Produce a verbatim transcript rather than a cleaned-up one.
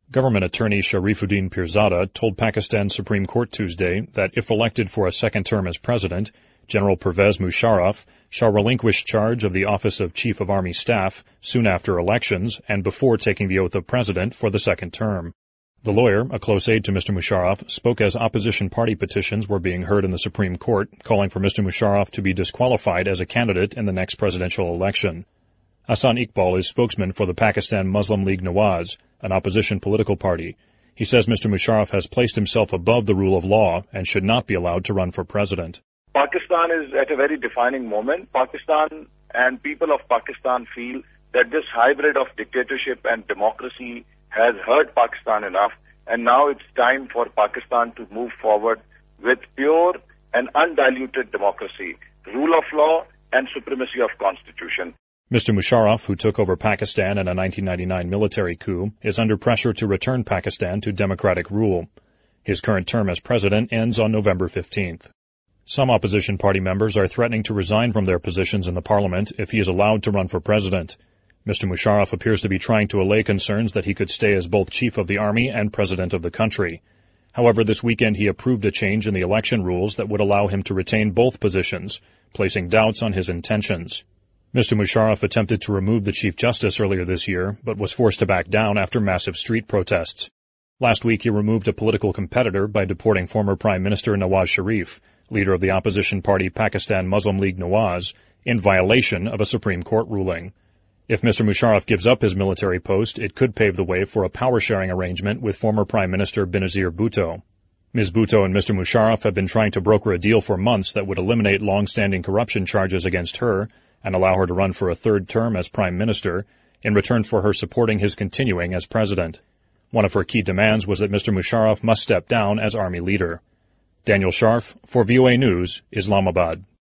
Government attorney Sharifuddin Pirzada told Pakistan Supreme Court Tuesday that if elected for a second term as president, General Pervez Musharraf shall relinquish charge of the office of Chief of Army Staff soon after elections and before taking the oath of president for the second term. The lawyer, a close aide to Mister Musharraf, spoke as opposition party petitions were being heard in the Supreme Court, calling for Mister Musharraf to be disqualified as a candidate in the next presidential election. Hassan Iqbal is spokesman for the Pakistan Muslim League Nawaz, an opposition political party. He says Mister Musharraf has placed himself above the rule of law and should not be allowed to run for president. Pakistan is at a very defining moment. Pakistan and people of Pakistan feel that this hybrid of dictatorship and democracy has hurt Pakistan enough, and now it's time for Pakistan to move forward with pure and undiluted democracy, rule of law, and supremacy of constitution. Mister Musharraf, who took over Pakistan in a nineteen ninety-nine military coup, is under pressure to return Pakistan to democratic rule. His current term as president ends on November fifteenth. Some opposition party members are threatening to resign from their positions in the parliament if he is allowed to run for president. Mister Musharraf appears to be trying to allay concerns that he could stay as both chief of the army and president of the country. However, this weekend he approved a change in the election rules that would allow him to retain both positions, placing doubts on his intentions. Mister Musharraf attempted to remove the Chief Justice earlier this year, but was forced to back down after massive street protests. Last week he removed a political competitor by deporting former Prime Minister Nawaz Sharif, leader of the opposition party Pakistan Muslim League Nawaz, in violation of a Supreme Court ruling. If Mister Musharraf gives up his military post, it could pave the way for a power-sharing arrangement with former Prime Minister Benazir Bhutto. Miz Bhutto and Mister Musharraf have been trying to broker a deal for months that would eliminate long-standing corruption charges against her and allow her to run for a third term as Prime Minister, in return for her supporting his continuing as President. One of her key demands was that Mister Musharraf must step down as Army leader. Daniel Scharf for V O A News, Islamabad.